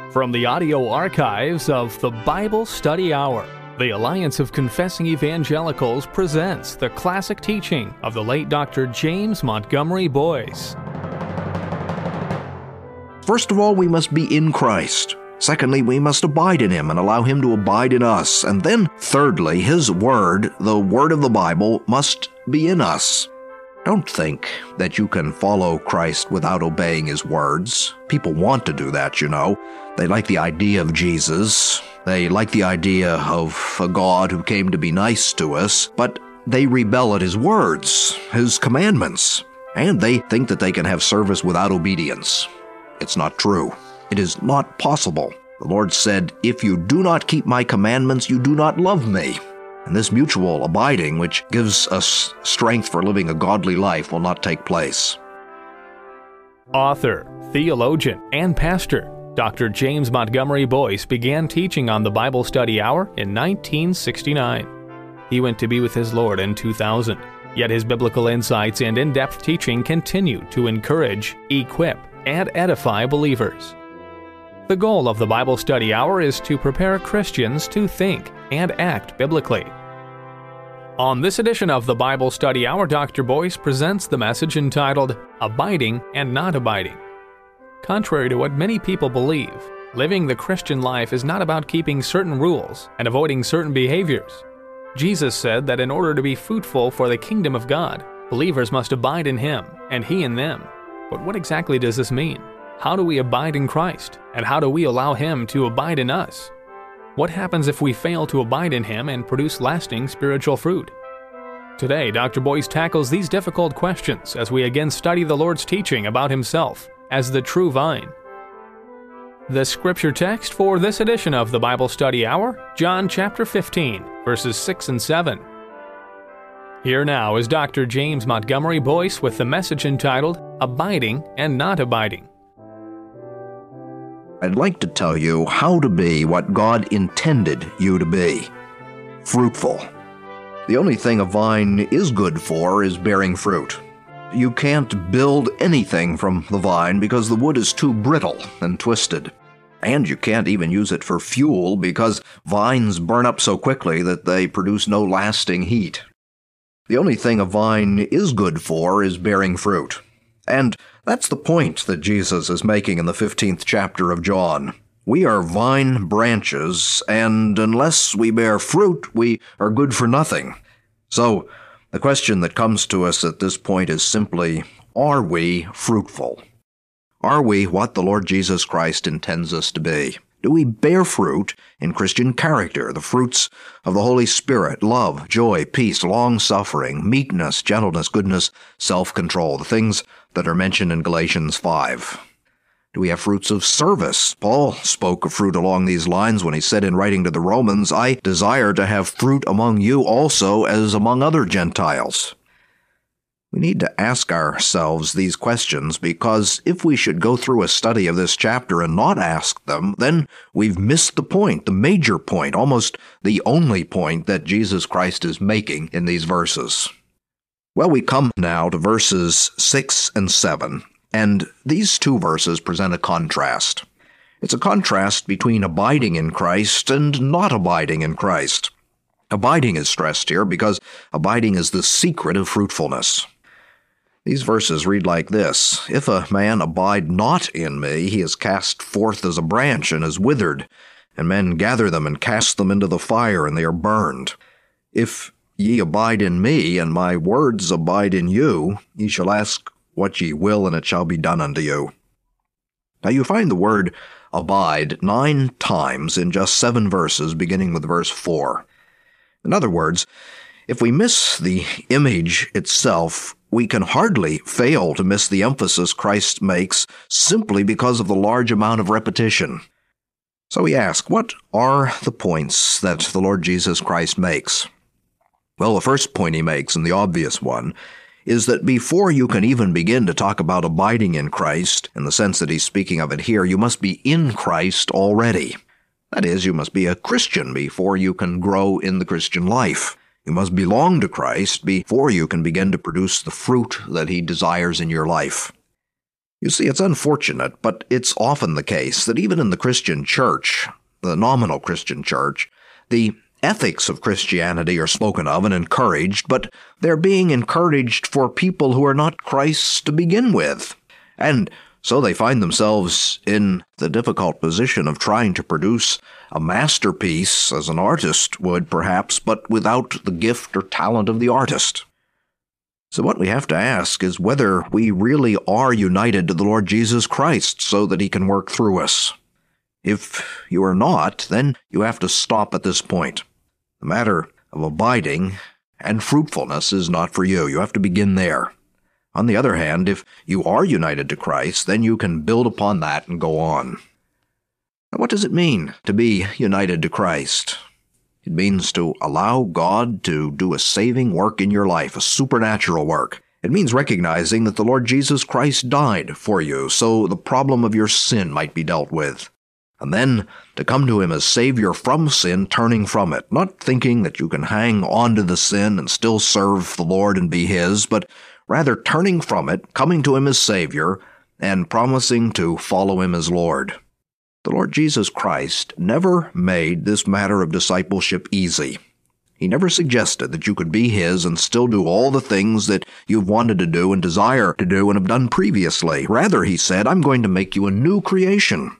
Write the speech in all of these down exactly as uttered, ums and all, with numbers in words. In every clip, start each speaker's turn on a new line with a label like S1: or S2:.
S1: From the audio archives of the Bible Study Hour, the Alliance of Confessing Evangelicals presents the classic teaching of the late Doctor James Montgomery Boice.
S2: First of all, we must be in Christ. Secondly, we must abide in Him and allow Him to abide in us. And then, thirdly, His Word, the Word of the Bible, must be in us. Don't think that you can follow Christ without obeying His words. People want to do that, you know. They like the idea of Jesus. They like the idea of a God who came to be nice to us, but they rebel at His words, His commandments, and they think that they can have service without obedience. It's not true. It is not possible. The Lord said, "If you do not keep my commandments, you do not love me." And this mutual abiding, which gives us strength for living a godly life, will not take place.
S1: Author, theologian, and pastor Doctor James Montgomery Boice began teaching on the Bible Study Hour in nineteen sixty-nine. He went to be with his Lord in two thousand, yet his biblical insights and in-depth teaching continue to encourage, equip, and edify believers. The goal of the Bible Study Hour is to prepare Christians to think and act biblically. On this edition of the Bible Study Hour, Doctor Boice presents the message entitled, Abiding and Not Abiding. Contrary to what many people believe, living the Christian life is not about keeping certain rules and avoiding certain behaviors. Jesus said that in order to be fruitful for the kingdom of God, believers must abide in Him and He in them. But what exactly does this mean? How do we abide in Christ? And how do we allow Him to abide in us? What happens if we fail to abide in Him and produce lasting spiritual fruit? Today, Doctor Boice tackles these difficult questions as we again study the Lord's teaching about Himself as the true vine. The scripture text for this edition of the Bible Study Hour, John chapter fifteen, verses six and seven. Here now is Doctor James Montgomery Boice with the message entitled, Abiding and Not Abiding.
S2: I'd like to tell you how to be what God intended you to be. Fruitful. The only thing a vine is good for is bearing fruit. You can't build anything from the vine because the wood is too brittle and twisted. And you can't even use it for fuel because vines burn up so quickly that they produce no lasting heat. The only thing a vine is good for is bearing fruit. And that's the point that Jesus is making in the fifteenth chapter of John. We are vine branches, and unless we bear fruit, we are good for nothing. So, the question that comes to us at this point is simply, are we fruitful? Are we what the Lord Jesus Christ intends us to be? Do we bear fruit in Christian character, the fruits of the Holy Spirit, love, joy, peace, long-suffering, meekness, gentleness, goodness, self-control, the things that are mentioned in Galatians five? Do we have fruits of service? Paul spoke of fruit along these lines when he said in writing to the Romans, "I desire to have fruit among you also as among other Gentiles." We need to ask ourselves these questions because if we should go through a study of this chapter and not ask them, then we've missed the point, the major point, almost the only point that Jesus Christ is making in these verses. Well, we come now to verses six and seven, and these two verses present a contrast. It's a contrast between abiding in Christ and not abiding in Christ. Abiding is stressed here because abiding is the secret of fruitfulness. These verses read like this, "If a man abide not in me, he is cast forth as a branch and is withered, and men gather them and cast them into the fire, and they are burned. If ye abide in me, and my words abide in you, ye shall ask what ye will, and it shall be done unto you." Now you find the word abide nine times in just seven verses, beginning with verse four. In other words, if we miss the image itself, we can hardly fail to miss the emphasis Christ makes simply because of the large amount of repetition. So we ask, what are the points that the Lord Jesus Christ makes? Well, the first point he makes, and the obvious one, is that before you can even begin to talk about abiding in Christ, in the sense that he's speaking of it here, you must be in Christ already. That is, you must be a Christian before you can grow in the Christian life. You must belong to Christ before you can begin to produce the fruit that He desires in your life. You see, it's unfortunate, but it's often the case that even in the Christian church, the nominal Christian church, the ethics of Christianity are spoken of and encouraged, but they're being encouraged for people who are not Christ's to begin with. And so they find themselves in the difficult position of trying to produce a masterpiece, as an artist would perhaps, but without the gift or talent of the artist. So what we have to ask is whether we really are united to the Lord Jesus Christ so that He can work through us. If you are not, then you have to stop at this point. The matter of abiding and fruitfulness is not for you. You have to begin there. On the other hand, if you are united to Christ, then you can build upon that and go on. Now, what does it mean to be united to Christ? It means to allow God to do a saving work in your life, a supernatural work. It means recognizing that the Lord Jesus Christ died for you, so the problem of your sin might be dealt with. And then to come to Him as Savior from sin, turning from it, not thinking that you can hang on to the sin and still serve the Lord and be His, but rather turning from it, coming to Him as Savior, and promising to follow Him as Lord. The Lord Jesus Christ never made this matter of discipleship easy. He never suggested that you could be His and still do all the things that you've wanted to do and desire to do and have done previously. Rather, He said, I'm going to make you a new creation.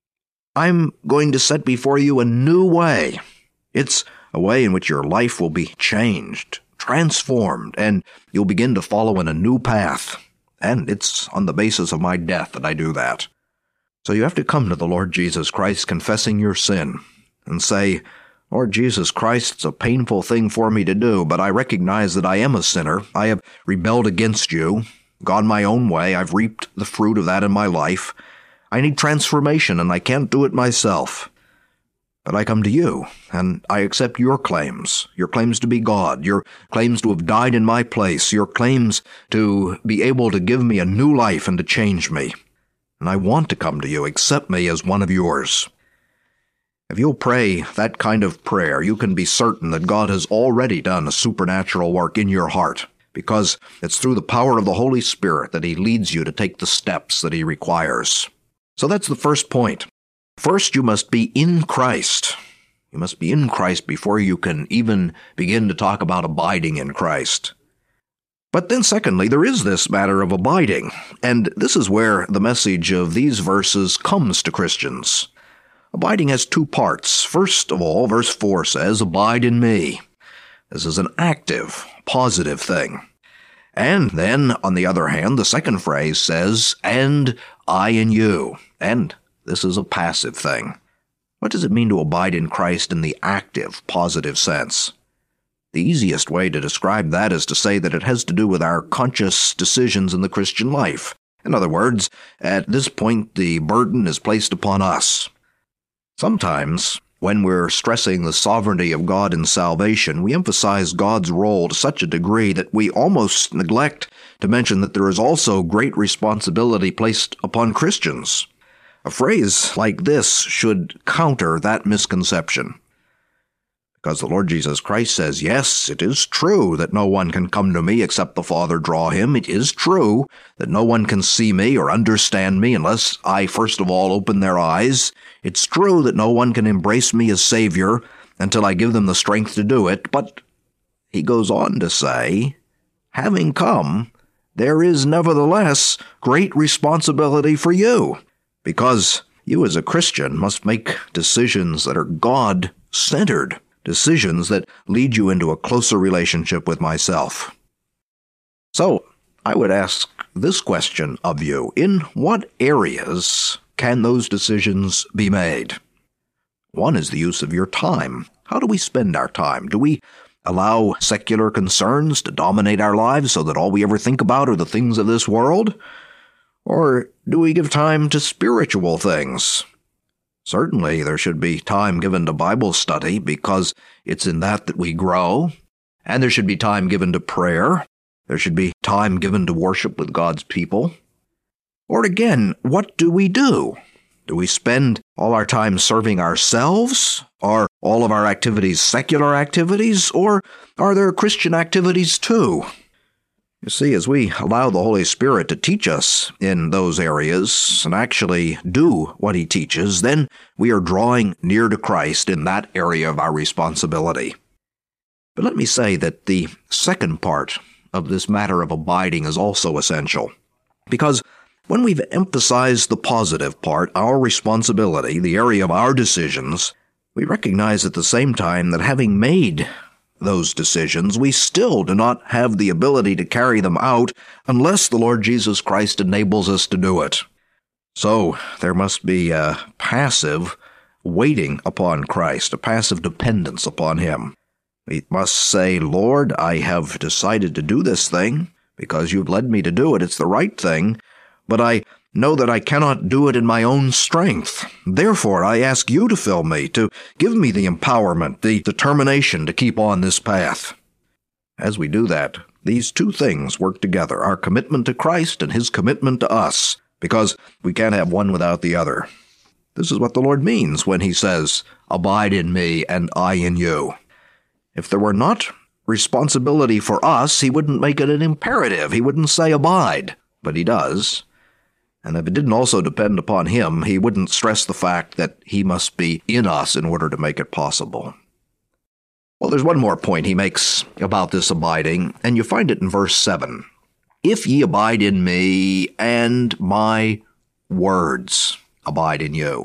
S2: I'm going to set before you a new way. It's a way in which your life will be changed, transformed, and you'll begin to follow in a new path. And it's on the basis of my death that I do that. So you have to come to the Lord Jesus Christ confessing your sin and say, Lord Jesus Christ, it's a painful thing for me to do, but I recognize that I am a sinner. I have rebelled against you, gone my own way. I've reaped the fruit of that in my life. I need transformation, and I can't do it myself. But I come to you, and I accept your claims, your claims to be God, your claims to have died in my place, your claims to be able to give me a new life and to change me. And I want to come to you. Accept me as one of yours. If you'll pray that kind of prayer, you can be certain that God has already done a supernatural work in your heart, because it's through the power of the Holy Spirit that He leads you to take the steps that He requires. So that's the first point. First, you must be in Christ. You must be in Christ before you can even begin to talk about abiding in Christ. But then secondly, there is this matter of abiding, and this is where the message of these verses comes to Christians. Abiding has two parts. First of all, verse four says, Abide in me. This is an active, positive thing. And then, on the other hand, the second phrase says, And I in you. And this is a passive thing. What does it mean to abide in Christ in the active, positive sense? The easiest way to describe that is to say that it has to do with our conscious decisions in the Christian life. In other words, at this point, the burden is placed upon us. Sometimes, when we're stressing the sovereignty of God in salvation, we emphasize God's role to such a degree that we almost neglect to mention that there is also great responsibility placed upon Christians. A phrase like this should counter that misconception. Because the Lord Jesus Christ says, yes, it is true that no one can come to me except the Father draw him. It is true that no one can see me or understand me unless I first of all open their eyes. It's true that no one can embrace me as Savior until I give them the strength to do it. But he goes on to say, having come, there is nevertheless great responsibility for you, because you as a Christian must make decisions that are God-centered. Decisions that lead you into a closer relationship with myself. So, I would ask this question of you. In what areas can those decisions be made? One is the use of your time. How do we spend our time? Do we allow secular concerns to dominate our lives so that all we ever think about are the things of this world? Or do we give time to spiritual things? Certainly, there should be time given to Bible study because it's in that that we grow. And there should be time given to prayer. There should be time given to worship with God's people. Or again, what do we do? Do we spend all our time serving ourselves? Are all of our activities secular activities? Or are there Christian activities too? You see, as we allow the Holy Spirit to teach us in those areas and actually do what He teaches, then we are drawing near to Christ in that area of our responsibility. But let me say that the second part of this matter of abiding is also essential, because when we've emphasized the positive part, our responsibility, the area of our decisions, we recognize at the same time that having made those decisions, we still do not have the ability to carry them out unless the Lord Jesus Christ enables us to do it. So there must be a passive waiting upon Christ, a passive dependence upon Him. We must say, Lord, I have decided to do this thing because you've led me to do it. It's the right thing, but I know that I cannot do it in my own strength. Therefore, I ask you to fill me, to give me the empowerment, the determination to keep on this path. As we do that, these two things work together, our commitment to Christ and His commitment to us, because we can't have one without the other. This is what the Lord means when He says, "Abide in me and I in you." If there were not responsibility for us, He wouldn't make it an imperative. He wouldn't say abide, but He does. And if it didn't also depend upon Him, He wouldn't stress the fact that He must be in us in order to make it possible. Well, there's one more point He makes about this abiding, and you find it in verse seven. If ye abide in me, and my words abide in you.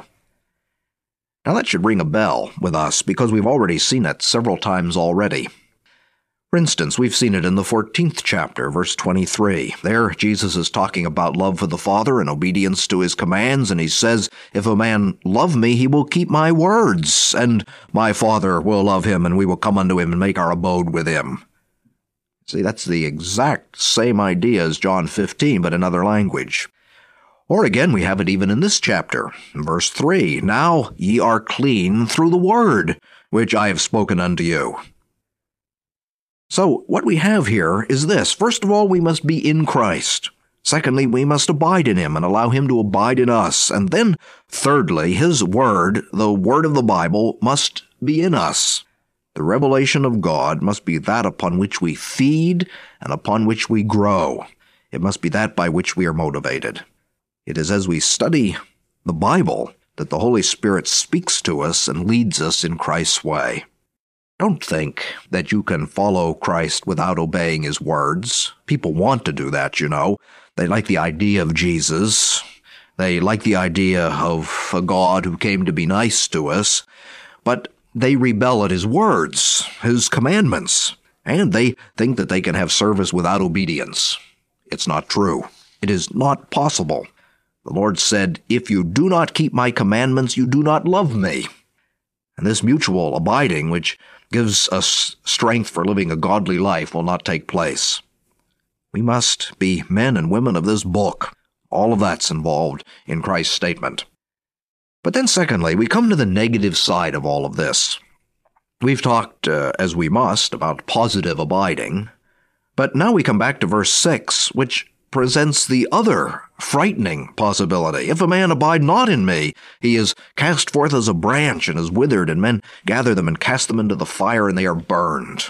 S2: Now that should ring a bell with us, because we've already seen it several times already. For instance, we've seen it in the fourteenth chapter, verse twenty-three. There, Jesus is talking about love for the Father and obedience to His commands, and He says, if a man love me, he will keep my words, and my Father will love him, and we will come unto him and make our abode with him. See, that's the exact same idea as John fifteen, but in other language. Or again, we have it even in this chapter, in verse three. Now ye are clean through the word, which I have spoken unto you. So what we have here is this. First of all, we must be in Christ. Secondly, we must abide in Him and allow Him to abide in us. And then, thirdly, His Word, the Word of the Bible, must be in us. The revelation of God must be that upon which we feed and upon which we grow. It must be that by which we are motivated. It is as we study the Bible that the Holy Spirit speaks to us and leads us in Christ's way. Don't think that you can follow Christ without obeying His words. People want to do that, you know. They like the idea of Jesus. They like the idea of a God who came to be nice to us. But they rebel at His words, His commandments, and they think that they can have service without obedience. It's not true. It is not possible. The Lord said, if you do not keep my commandments, you do not love me. And this mutual abiding, which gives us strength for living a godly life, will not take place. We must be men and women of this book. All of that's involved in Christ's statement. But then secondly, we come to the negative side of all of this. We've talked, uh, as we must, about positive abiding, but now we come back to verse six, which presents the other frightening possibility. If a man abide not in me, he is cast forth as a branch and is withered, and men gather them and cast them into the fire, and they are burned.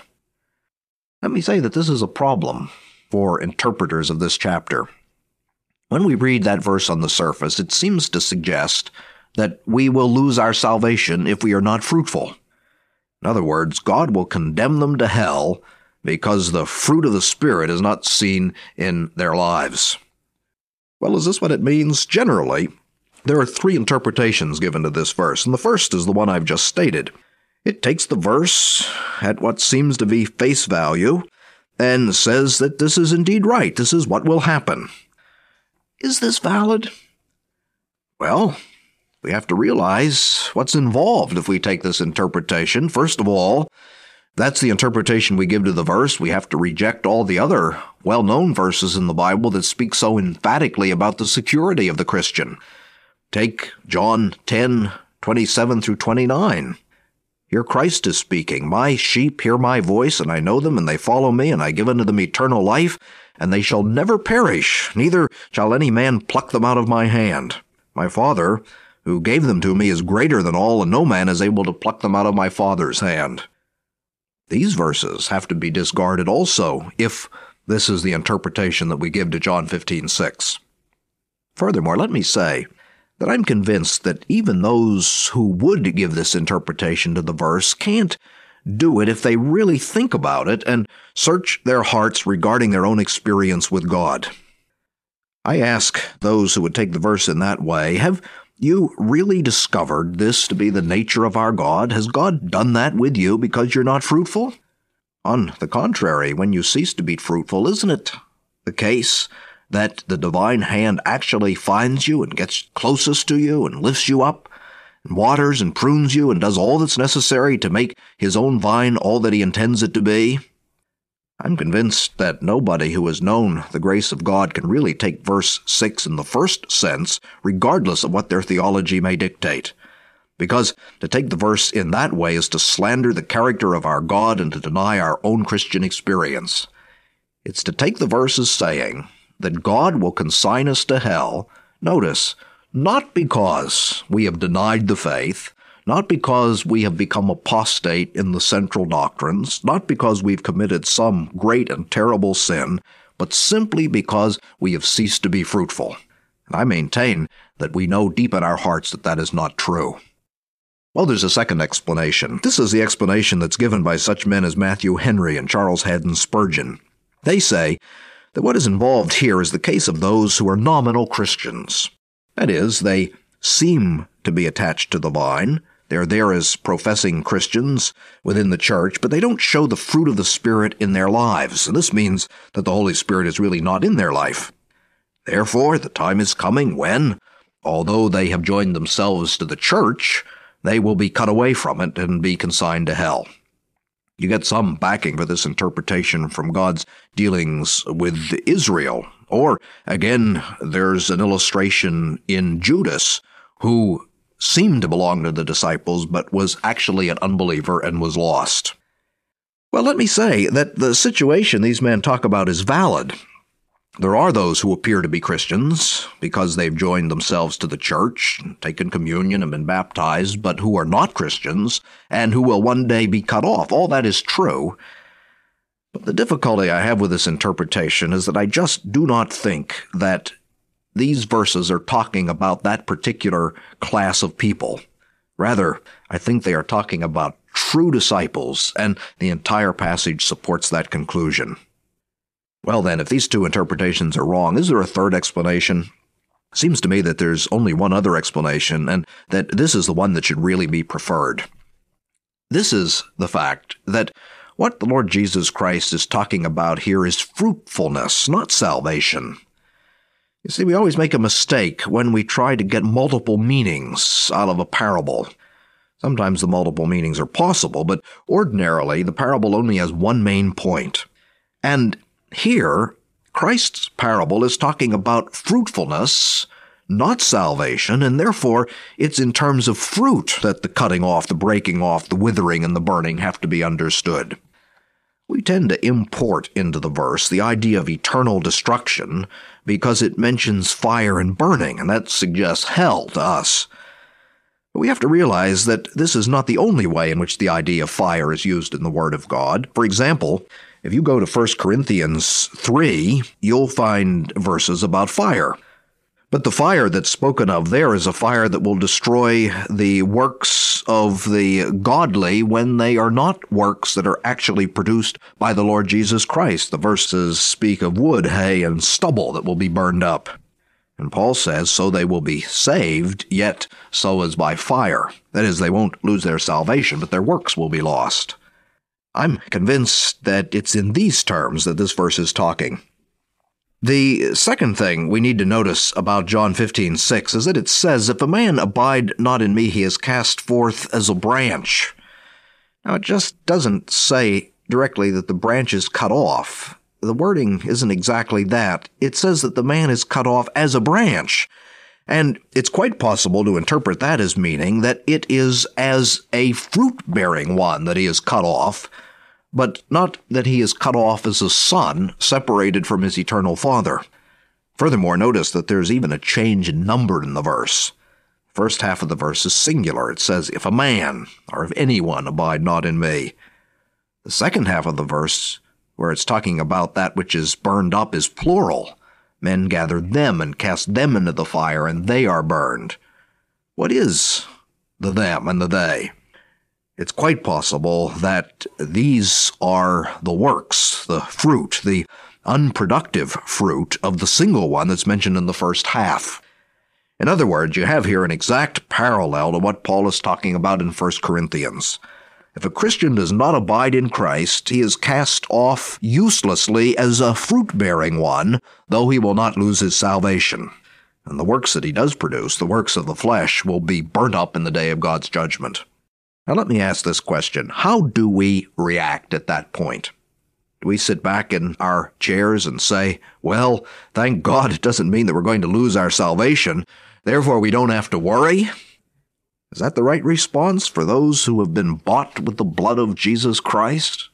S2: Let me say that this is a problem for interpreters of this chapter. When we read that verse on the surface, it seems to suggest that we will lose our salvation if we are not fruitful. In other words, God will condemn them to hell because the fruit of the Spirit is not seen in their lives. Well, is this what it means? Generally, there are three interpretations given to this verse, and the first is the one I've just stated. It takes the verse at what seems to be face value and says that this is indeed right. This is what will happen. Is this valid? Well, we have to realize what's involved if we take this interpretation. First of all, that's the interpretation we give to the verse. We have to reject all the other well-known verses in the Bible that speak so emphatically about the security of the Christian. Take John ten, twenty-seven through twenty-nine. Here Christ is speaking, my sheep hear my voice, and I know them, and they follow me, and I give unto them eternal life, and they shall never perish, neither shall any man pluck them out of my hand. My Father, who gave them to me, is greater than all, and no man is able to pluck them out of my Father's hand. These verses have to be discarded also if This is the interpretation that we give to John fifteen six. Furthermore, let me say that I'm convinced that even those who would give this interpretation to the verse can't do it if they really think about it and search their hearts regarding their own experience with God. I ask those who would take the verse in that way, have you really discovered this to be the nature of our God? Has God done that with you because you're not fruitful? On the contrary, when you cease to be fruitful, isn't it the case that the divine hand actually finds you and gets closest to you and lifts you up and waters and prunes you and does all that's necessary to make his own vine all that he intends it to be? I'm convinced that nobody who has known the grace of God can really take verse six in the first sense, regardless of what their theology may dictate. Because to take the verse in that way is to slander the character of our God and to deny our own Christian experience. It's to take the verse as saying that God will consign us to hell, notice, not because we have denied the faith, not because we have become apostate in the central doctrines, not because we've committed some great and terrible sin, but simply because we have ceased to be fruitful. And I maintain that we know deep in our hearts that that is not true. Well, there's a second explanation. This is the explanation that's given by such men as Matthew Henry and Charles Haddon Spurgeon. They say that what is involved here is the case of those who are nominal Christians. That is, they seem to be attached to the vine. They're there as professing Christians within the church, but they don't show the fruit of the Spirit in their lives. And this means that the Holy Spirit is really not in their life. Therefore, the time is coming when, although they have joined themselves to the church, they will be cut away from it and be consigned to hell. You get some backing for this interpretation from God's dealings with Israel. Or, again, there's an illustration in Judas, who seemed to belong to the disciples, but was actually an unbeliever and was lost. Well, let me say that the situation these men talk about is valid. There are those who appear to be Christians because they've joined themselves to the church, taken communion and been baptized, but who are not Christians and who will one day be cut off. All that is true. But the difficulty I have with this interpretation is that I just do not think that these verses are talking about that particular class of people. Rather, I think they are talking about true disciples, and the entire passage supports that conclusion. Well then, if these two interpretations are wrong, is there a third explanation? It seems to me that there's only one other explanation, and that this is the one that should really be preferred. This is the fact that what the Lord Jesus Christ is talking about here is fruitfulness, not salvation. You see, we always make a mistake when we try to get multiple meanings out of a parable. Sometimes the multiple meanings are possible, but ordinarily the parable only has one main point. And here, Christ's parable is talking about fruitfulness, not salvation, and therefore it's in terms of fruit that the cutting off, the breaking off, the withering, and the burning have to be understood. We tend to import into the verse the idea of eternal destruction because it mentions fire and burning, and that suggests hell to us. But we have to realize that this is not the only way in which the idea of fire is used in the Word of God. For example, if you go to First Corinthians three, you'll find verses about fire. But the fire that's spoken of there is a fire that will destroy the works of the godly when they are not works that are actually produced by the Lord Jesus Christ. The verses speak of wood, hay, and stubble that will be burned up. And Paul says, so they will be saved, yet so as by fire. That is, they won't lose their salvation, but their works will be lost. I'm convinced that it's in these terms that this verse is talking. The second thing we need to notice about John fifteen six is that it says, if a man abide not in me, he is cast forth as a branch. Now, it just doesn't say directly that the branch is cut off. The wording isn't exactly that. It says that the man is cut off as a branch. And it's quite possible to interpret that as meaning that it is as a fruit-bearing one that he is cut off, but not that he is cut off as a son separated from his eternal Father. Furthermore, notice that there's even a change in number in the verse. The first half of the verse is singular. It says, if a man, or if anyone, abide not in me. The second half of the verse where it's talking about that which is burned up is plural. Men gather them and cast them into the fire, and they are burned. What is the them and the they? It's quite possible that these are the works, the fruit, the unproductive fruit of the single one that's mentioned in the first half. In other words, you have here an exact parallel to what Paul is talking about in First Corinthians. If a Christian does not abide in Christ, he is cast off uselessly as a fruit-bearing one, though he will not lose his salvation. And the works that he does produce, the works of the flesh, will be burnt up in the day of God's judgment. Now let me ask this question. How do we react at that point? Do we sit back in our chairs and say, well, thank God it doesn't mean that we're going to lose our salvation, therefore we don't have to worry? Is that the right response for those who have been bought with the blood of Jesus Christ?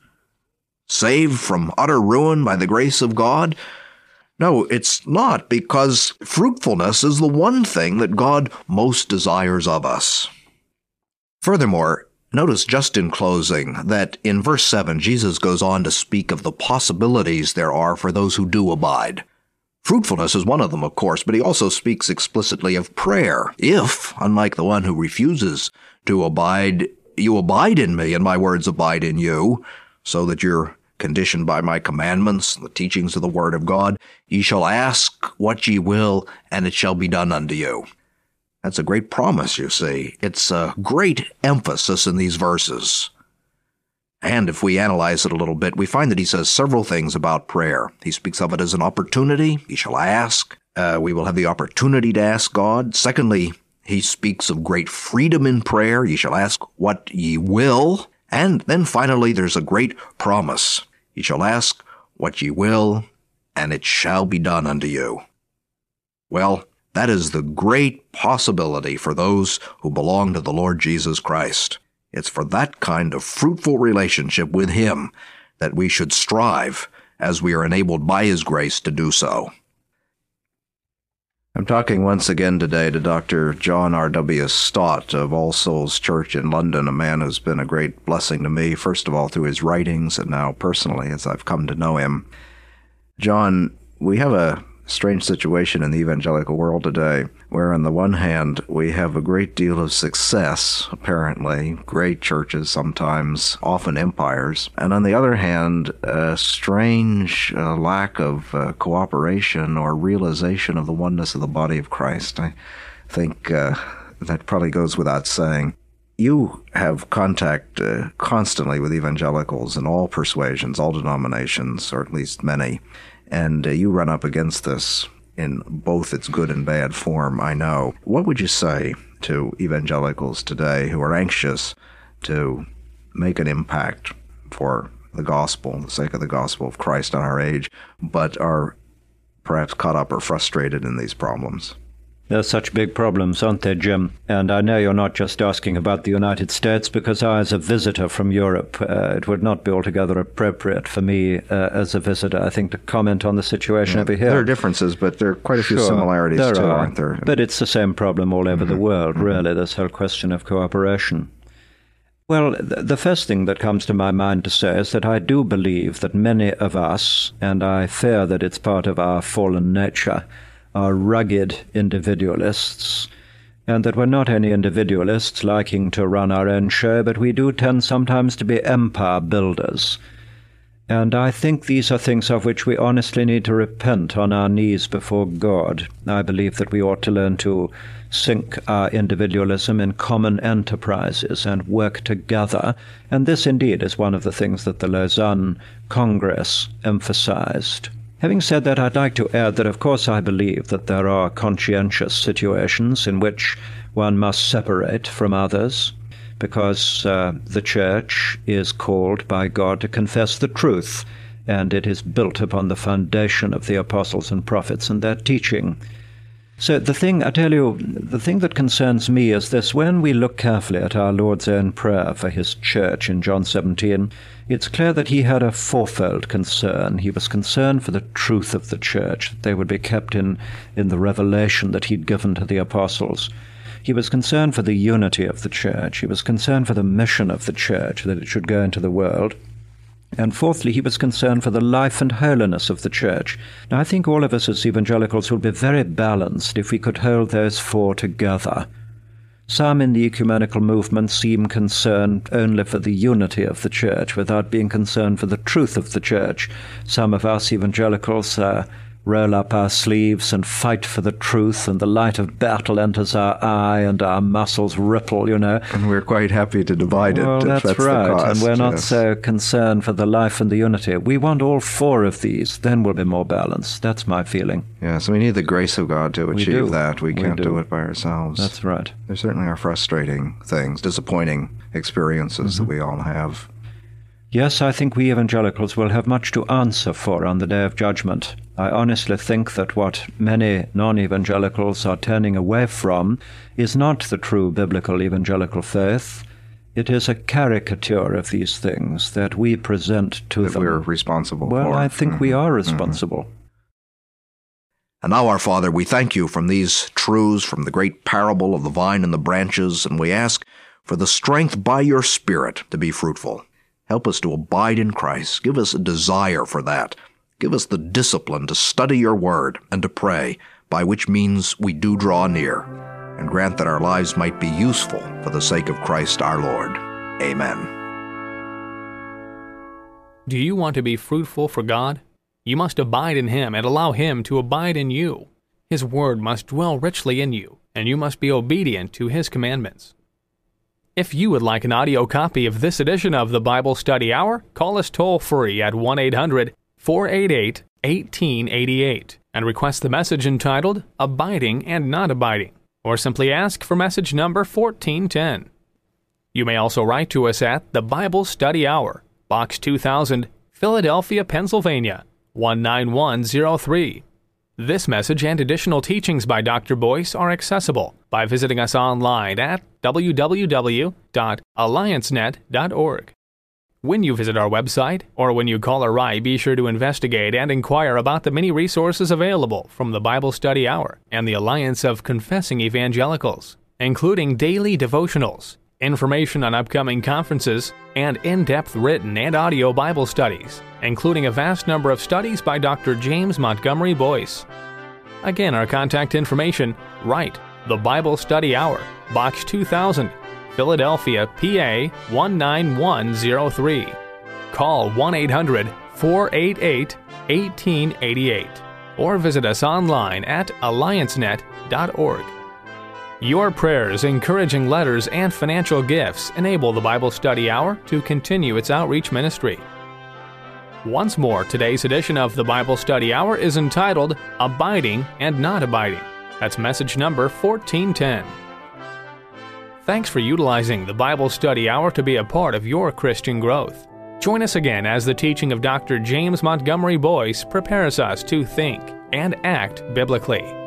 S2: Saved from utter ruin by the grace of God? No, it's not, because fruitfulness is the one thing that God most desires of us. Furthermore, notice just in closing that in verse seven, Jesus goes on to speak of the possibilities there are for those who do abide. Fruitfulness is one of them, of course, but he also speaks explicitly of prayer. If, unlike the one who refuses to abide, you abide in me and my words abide in you, so that you're conditioned by my commandments, the teachings of the word of God, ye shall ask what ye will, and it shall be done unto you. That's a great promise, you see. It's a great emphasis in these verses. And if we analyze it a little bit, we find that he says several things about prayer. He speaks of it as an opportunity. He shall ask. Uh, we will have the opportunity to ask God. Secondly, he speaks of great freedom in prayer. Ye shall ask what ye will. And then finally, there's a great promise. Ye shall ask what ye will, and it shall be done unto you. Well, that is the great possibility for those who belong to the Lord Jesus Christ. It's for that kind of fruitful relationship with Him that we should strive as we are enabled by His grace to do so. I'm talking once again today to Doctor John R W Stott of All Souls Church in London, a man who's been a great blessing to me, first of all through his writings and now personally as I've come to know him. John, we have a strange situation in the evangelical world today, where on the one hand we have a great deal of success, apparently, great churches sometimes, often empires, and on the other hand, a strange uh, lack of uh, cooperation or realization of the oneness of the body of Christ. I think uh, that probably goes without saying. You have contact uh, constantly with evangelicals in all persuasions, all denominations, or at least many. And uh, you run up against this in both its good and bad form, I know. What would you say to evangelicals today who are anxious to make an impact for the gospel, the sake of the gospel of Christ in our age, but are perhaps caught up or frustrated in these problems?
S3: They're such big problems, aren't they, Jim? And I know you're not just asking about the United States, because I, as a visitor from Europe, uh, it would not be altogether appropriate for me uh, as a visitor, I think, to comment on the situation
S2: yeah,
S3: over here.
S2: There are differences, but there are quite a few
S3: sure,
S2: similarities
S3: there
S2: too,
S3: are,
S2: aren't there?
S3: But it's the same problem all over mm-hmm. the world,
S2: mm-hmm.
S3: really, this whole question of cooperation. Well, th- the first thing that comes to my mind to say is that I do believe that many of us, and I fear that it's part of our fallen nature, are rugged individualists, and that we're not only individualists liking to run our own show, but we do tend sometimes to be empire builders. And I think these are things of which we honestly need to repent on our knees before God. I believe that we ought to learn to sink our individualism in common enterprises and work together, and this indeed is one of the things that the Lausanne Congress emphasized. Having said that, I'd like to add that, of course, I believe that there are conscientious situations in which one must separate from others, because uh, the Church is called by God to confess the truth, and it is built upon the foundation of the apostles and prophets and their teaching. So the thing, I tell you, the thing that concerns me is this: when we look carefully at our Lord's own prayer for his church in John seventeen, it's clear that he had a fourfold concern. He was concerned for the truth of the church, that they would be kept in, in the revelation that he'd given to the apostles. He was concerned for the unity of the church. He was concerned for the mission of the church, that it should go into the world. And fourthly, he was concerned for the life and holiness of the church. Now, I think all of us as evangelicals will be very balanced if we could hold those four together. Some in the ecumenical movement seem concerned only for the unity of the church without being concerned for the truth of the church. Some of us evangelicals uh, roll up our sleeves and fight for the truth, and the light of battle enters our eye and our muscles ripple, you know.
S2: And we're quite happy to divide it.
S3: Well, that's,
S2: that's
S3: right,
S2: the cost,
S3: and we're not
S2: yes.
S3: so concerned for the life and the unity. We want all four of these, then we'll be more balanced. That's my feeling.
S2: Yes, we need the grace of God to
S3: We
S2: achieve
S3: do.
S2: that. We,
S3: We
S2: can't
S3: do.
S2: do it by ourselves.
S3: That's right.
S2: There certainly are frustrating things, disappointing experiences
S3: Mm-hmm.
S2: that we all have.
S3: Yes, I think we evangelicals will have much to answer for on the day of judgment. I honestly think that what many non-evangelicals are turning away from is not the true biblical evangelical faith. It is a caricature of these things that we present to
S2: That
S3: them.
S2: we're responsible
S3: well,
S2: for.
S3: I think we
S2: Mhm.
S3: are responsible.
S2: And now, our Father, we thank you from these truths, from the great parable of the vine and the branches, and we ask for the strength by your Spirit to be fruitful. Help us to abide in Christ. Give us a desire for that. Give us the discipline to study your word and to pray, by which means we do draw near, and grant that our lives might be useful for the sake of Christ our Lord. Amen.
S1: Do you want to be fruitful for God? You must abide in Him and allow Him to abide in you. His word must dwell richly in you, and you must be obedient to His commandments. If you would like an audio copy of this edition of the Bible Study Hour, call us toll-free at one eight hundred, four eight eight, one eight eight eight and request the message entitled Abiding and Not Abiding, or simply ask for message number fourteen ten. You may also write to us at the Bible Study Hour, Box two thousand, Philadelphia, Pennsylvania, one nine one zero three. This message and additional teachings by Doctor Boyce are accessible by visiting us online at w w w dot alliance net dot org. When you visit our website, or when you call or write, be sure to investigate and inquire about the many resources available from the Bible Study Hour and the Alliance of Confessing Evangelicals, including daily devotionals, information on upcoming conferences, and in-depth written and audio Bible studies, including a vast number of studies by Doctor James Montgomery Boyce. Again, our contact information, write the Bible Study Hour, Box two thousand, Philadelphia, P A one nine one zero three. Call one eight hundred, four eight eight, one eight eight eight or visit us online at alliance net dot org. Your prayers, encouraging letters, and financial gifts enable the Bible Study Hour to continue its outreach ministry. Once more, today's edition of the Bible Study Hour is entitled Abiding and Not Abiding. That's message number fourteen ten. Thanks for utilizing the Bible Study Hour to be a part of your Christian growth. Join us again as the teaching of Doctor James Montgomery Boyce prepares us to think and act biblically.